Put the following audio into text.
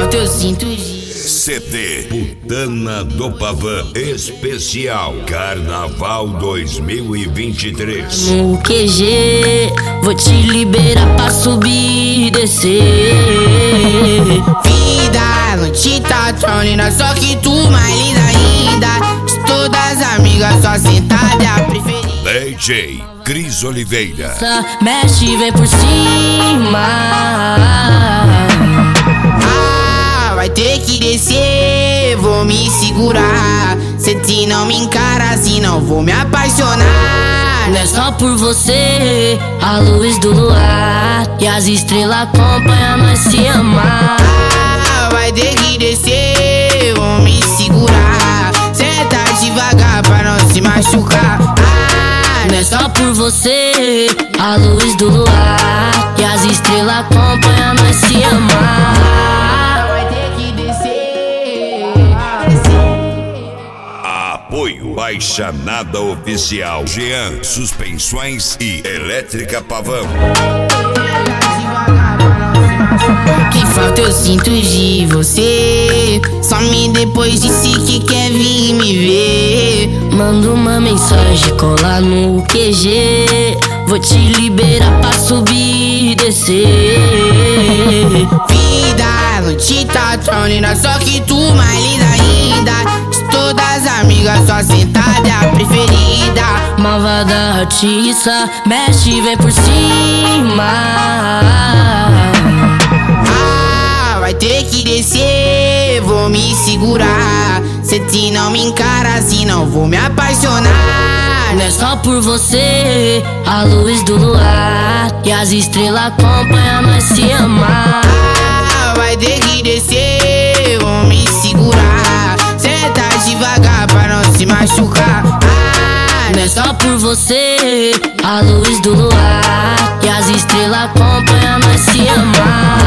falta eu sinto de CD Putana do Pavão Especial Carnaval 2023. no QG, vou te liberar pra subir e descer. Vida, não te tá tronina, só que tu mais linda ainda. De todas as amigas, só sentada é a preferida. DJ Cris Oliveira. Mexe, vem por cima. Vai ter que descer, vou me segurar. Se te não me encara assim, não vou me apaixonar. Não é só por você, a luz do luar e as estrelas acompanham nós se amar. Vai ter que descer, vou me segurar. Senta devagar pra não se machucar. Não é só por você, a luz do luar e as estrelas acompanham nós se amar. Apoio Baixanada Oficial Jean Suspensões e Elétrica Pavão. Que falta eu sinto de você. Some depois disse que quer vir me ver. Manda uma mensagem, cola no QG. Vou te liberar pra subir e descer. Vida, não te tá tronina, só que tu mais linda ainda. De todas as amigas, só sentada é a preferida. Malvada artista, mexe, vem por cima. Vai ter que descer, vou me segurar. Se te não me encara assim, não vou me apaixonar. Não é só por você, a luz do luar e as estrelas acompanham nós se amar. Vai ter que descer, vou me segurar. Senta devagar pra não se machucar. Não é só por você, a luz do luar e as estrelas acompanham nós se amar.